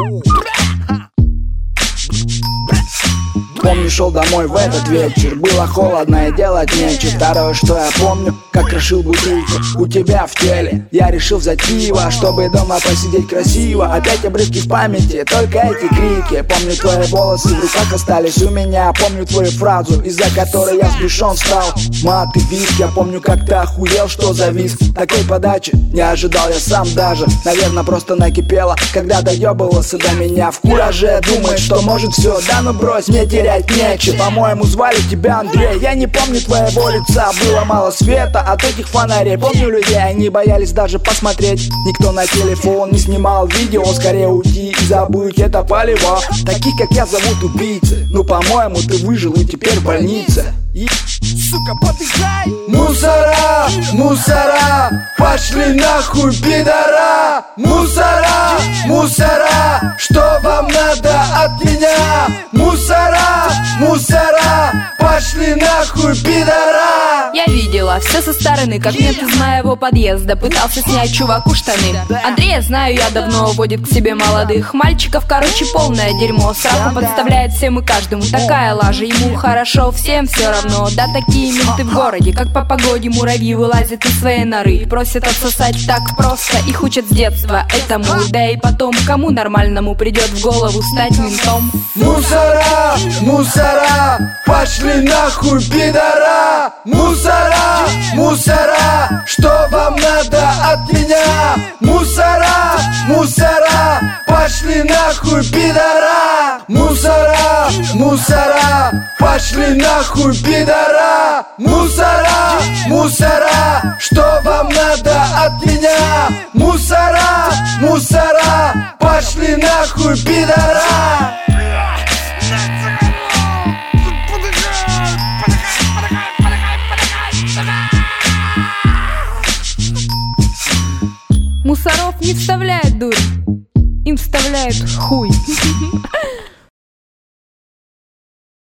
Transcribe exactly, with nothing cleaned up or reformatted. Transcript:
Помню, шел домой в этот вечер, было холодно и делать нечего. Второе, что я помню, как крошил бутылку у тебя в теле. Я решил взять пиво, чтобы дома посидеть красиво. Опять обрывки в памяти, только эти крики. Помню, твои волосы в руках остались у меня. Помню твою фразу, из-за которой я взбешен стал. Мат и виск, я помню, как ты охуел, что завис. Такой подачи не ожидал я сам даже. Наверное, просто накипело, когда доебывался до меня. В кураже думает, что может все, да ну брось, мне терять нечего. По-моему, звали тебя Андрей. Я не помню твоего лица, было мало света от этих фонарей. Помню людей, они боялись даже посмотреть. Никто на телефон не снимал видео. Скорее уйти и забыть это палево. Таких, как я, зовут убийцы. Ну, по-моему, ты выжил и теперь в больнице. И... сука, подыграй! Мусора, мусора, пошли нахуй, пидора! Мусора, мусора, что вам надо от меня? Мусора, мусора, пошли нахуй, пидора! Я видела все со стороны, как мент из моего подъезда пытался снять чуваку штаны. Андрея знаю я давно, водит к себе молодых мальчиков. Короче, полное дерьмо, сраку подставляет всем и каждому. Такая лажа, ему хорошо, всем все равно. Да такие менты в городе, как по погоде муравьи вылазят из своей норы. Просят отсосать так просто, их учат с детства этому. Да и потом, кому нормальному придет в голову стать ментом? Мусора, мусора, пошли нахуй, пидора! Мусора, мусора, что вам надо от меня? Мусора, мусора, пошли нахуй, пидора! Мусора, мусора, пошли нахуй, пидора! Мусора, мусора, что вам надо от меня? Мусора, мусора, пошли нахуй, пидора! Мусоров не вставляет дурь, им вставляют хуй.